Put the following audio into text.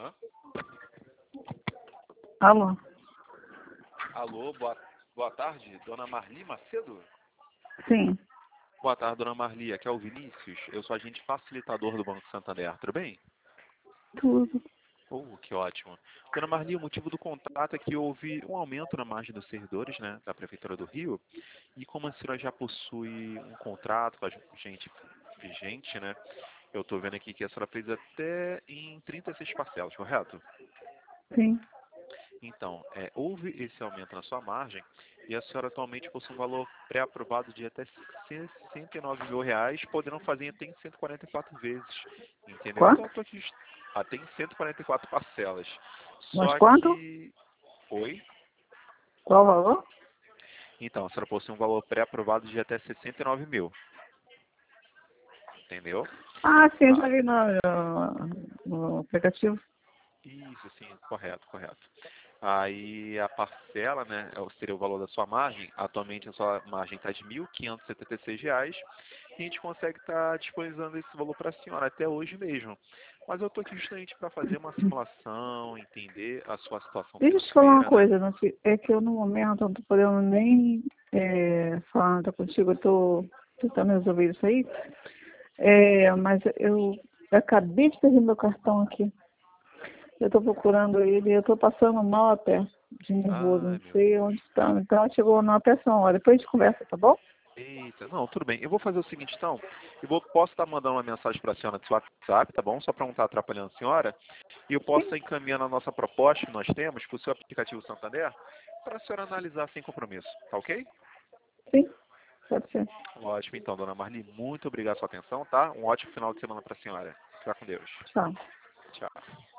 Hã? Alô? Alô, boa tarde, dona Marli Macedo? Sim, Boa tarde, dona Marli. Aqui é o Vinícius. Eu sou agente facilitador do Banco Santander. Tudo bem? tudo. Oh, que ótimo. Dona Marli, o motivo do contato é que houve um aumento na margem dos servidores, né, da Prefeitura do Rio. E como a senhora já possui um contrato com a gente vigente, né, eu estou vendo aqui que a senhora fez até em 36 parcelas, correto? Sim. Então, houve esse aumento na sua margem e a senhora atualmente possui um valor pré-aprovado de até R$ 69.000, podendo fazer até em 144 vezes, entendeu? Então, Quanto? eu estou aqui até em 144 parcelas. Mas Só quanto? que... Oi? Qual o valor? Então, a senhora possui um valor pré-aprovado de até 69 mil, entendeu? Ah, sim, eu Ah, já vi no aplicativo. isso, sim, correto, correto. Aí a parcela, né, seria o valor da sua margem. Atualmente a sua margem está de R$ 1.576 e a gente consegue estar disponibilizando esse valor para a senhora até hoje mesmo. Mas eu estou aqui justamente para fazer uma simulação, entender a sua situação Deixa eu te falar uma financeira, né? coisa, não sei, é que eu no momento não estou podendo nem falar nada contigo, eu estou tentando resolver isso aí. Mas eu acabei de perder meu cartão aqui. Eu estou procurando ele, eu estou passando mal até, de nervoso, não Ai, meu sei onde Deus. está. Então chegou na peça hora. Depois a gente conversa, tá bom? Eita, não, tudo bem. Eu vou fazer o seguinte, então. Posso estar mandando uma mensagem para a senhora no seu WhatsApp, tá bom? Só para não estar atrapalhando a senhora. E eu posso Sim, estar encaminhando a nossa proposta que nós temos para o seu aplicativo Santander para a senhora analisar sem compromisso, tá ok? sim, pode ser. Ótimo, então, dona Marli, muito obrigado pela sua atenção, tá? Um ótimo final de semana para a senhora. Fica com Deus. Tchau. Tchau.